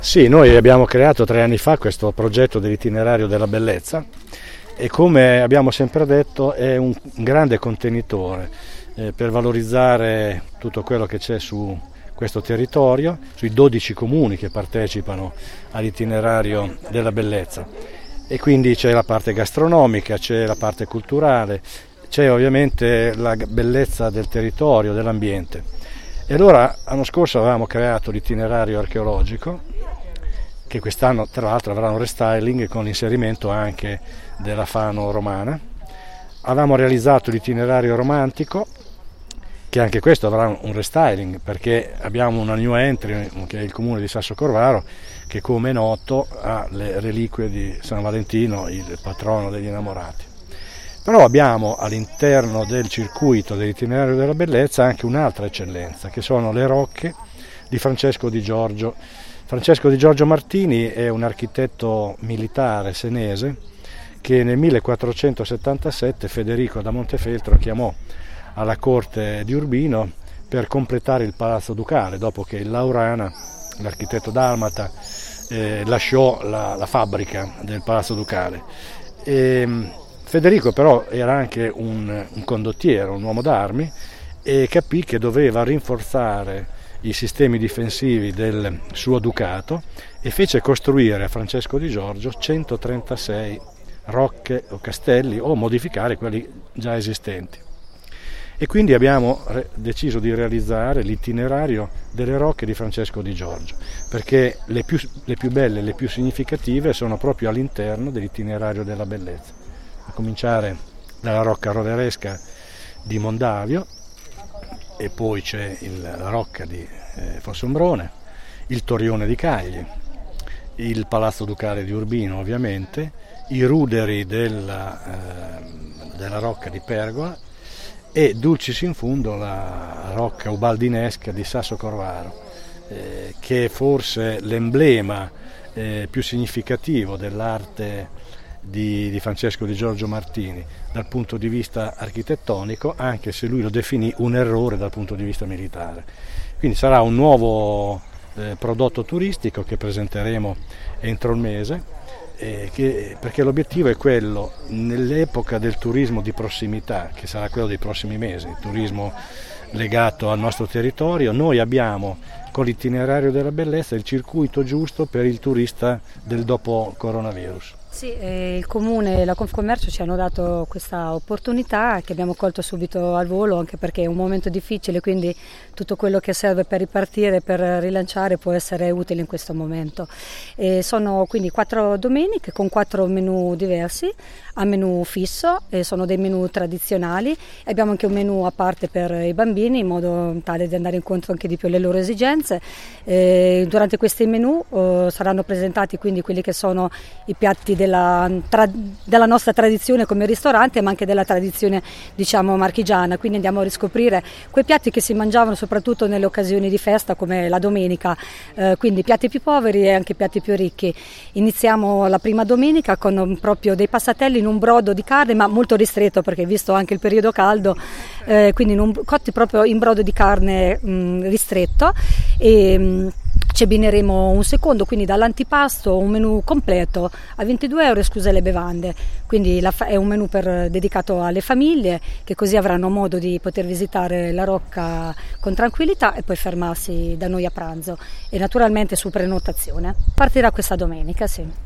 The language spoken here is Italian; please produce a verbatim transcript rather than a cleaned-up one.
Sì, noi abbiamo creato tre anni fa questo progetto dell'itinerario della bellezza e, come abbiamo sempre detto, è un grande contenitore eh, per valorizzare tutto quello che c'è su questo territorio, sui dodici comuni che partecipano all'itinerario della bellezza. E quindi c'è la parte gastronomica, c'è la parte culturale, c'è ovviamente la bellezza del territorio, dell'ambiente. E allora l'anno scorso avevamo creato l'itinerario archeologico, che quest'anno tra l'altro avrà un restyling con l'inserimento anche della Fano romana. Avevamo realizzato l'itinerario romantico, che anche questo avrà un restyling, perché abbiamo una new entry, che è il comune di Sasso Corvaro, che, come è noto, ha le reliquie di San Valentino, il patrono degli innamorati. Però abbiamo all'interno del circuito dell'itinerario della bellezza anche un'altra eccellenza, che sono le rocche di Francesco Di Giorgio. Francesco Di Giorgio Martini è un architetto militare senese che nel millequattrocentosettantasette Federico da Montefeltro chiamò alla corte di Urbino per completare il Palazzo Ducale, dopo che il Laurana, l'architetto dalmata, eh, lasciò la, la fabbrica del Palazzo Ducale. E Federico però era anche un, un condottiero, un uomo d'armi, e capì che doveva rinforzare i sistemi difensivi del suo ducato e fece costruire a Francesco Di Giorgio centotrentasei rocche o castelli, o modificare quelli già esistenti. E quindi abbiamo re- deciso di realizzare l'itinerario delle rocche di Francesco Di Giorgio, perché le più, le più belle, le più significative sono proprio all'interno dell'itinerario della bellezza, a cominciare dalla rocca roveresca di Mondavio, e poi c'è il, la rocca di eh, Fossombrone, il Torione di Cagli, il Palazzo Ducale di Urbino ovviamente, i ruderi della, eh, della rocca di Pergola e dulcis in fundo la rocca ubaldinesca di Sasso Corvaro, eh, che è forse l'emblema eh, più significativo dell'arte Di, di Francesco Di Giorgio Martini dal punto di vista architettonico, anche se lui lo definì un errore dal punto di vista militare. Quindi sarà un nuovo eh, prodotto turistico che presenteremo entro il mese, eh, che, perché l'obiettivo è quello, nell'epoca del turismo di prossimità, che sarà quello dei prossimi mesi, il turismo legato al nostro territorio, noi abbiamo con l'itinerario della bellezza il circuito giusto per il turista del dopo coronavirus. Sì, eh, il Comune e la Confcommercio ci hanno dato questa opportunità che abbiamo colto subito al volo, anche perché è un momento difficile, quindi tutto quello che serve per ripartire, per rilanciare, può essere utile in questo momento. E sono quindi quattro domeniche con quattro menù diversi, a menù fisso, e sono dei menù tradizionali. Abbiamo anche un menù a parte per i bambini, in modo tale di andare incontro anche di più alle loro esigenze. E durante questi menù eh, saranno presentati quindi quelli che sono i piatti Della, tra, della nostra tradizione come ristorante, ma anche della tradizione, diciamo, marchigiana. Quindi andiamo a riscoprire quei piatti che si mangiavano soprattutto nelle occasioni di festa, come la domenica, eh, quindi piatti più poveri e anche piatti più ricchi. Iniziamo la prima domenica con um, proprio dei passatelli in un brodo di carne, ma molto ristretto, perché visto anche il periodo caldo, eh, quindi in un, cotti proprio in brodo di carne mh, ristretto. E mh, ci abbineremo un secondo, quindi dall'antipasto un menù completo a ventidue euro, escluse le bevande. Quindi la, è un menù per, dedicato alle famiglie, che così avranno modo di poter visitare la rocca con tranquillità e poi fermarsi da noi a pranzo, e naturalmente su prenotazione. Partirà questa domenica, sì.